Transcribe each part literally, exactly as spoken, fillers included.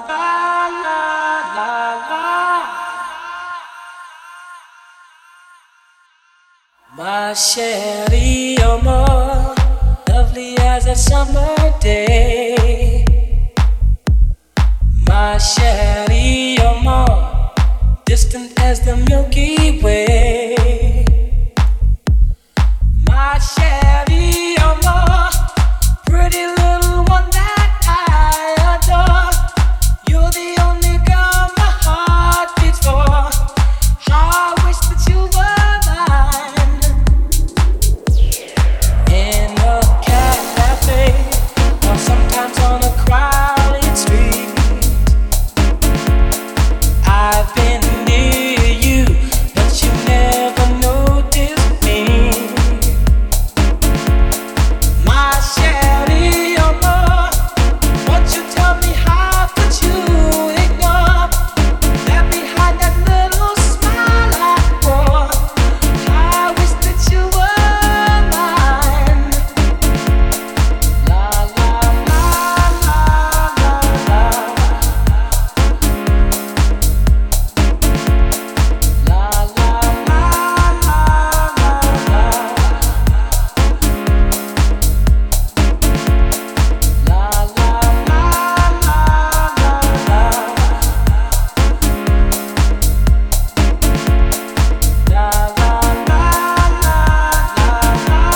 Ma chérie, you're more lovely as a summer day. My chérie, you're more distant as the Milky Way. My chérie, you're more pretty little one that I adore. You're the only girl my heart beats for. I wish that you were mine. In a cafe, or sometimes on a crowded street, I've been near you, but you never noticed me. My chérie, you're more. Won't you tell me how could you ignore that behind that little smile I wore? I wish that you were mine. La la la la la la. La la la la la la. La la la la la la. La la la la la la.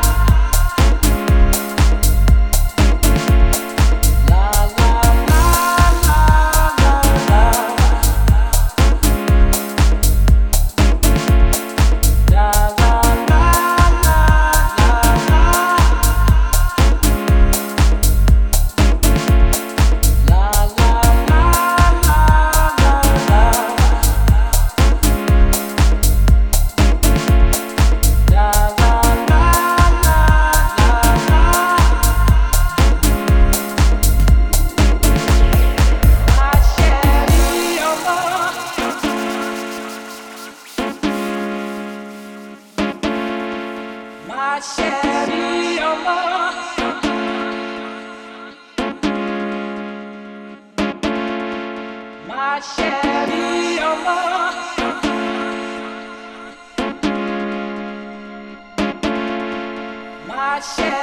La la la la la la. La la la la la la. La la la la la la. La la la la la la. My chérie, you're more. My chérie, you're more. My chérie, you're more. My chérie.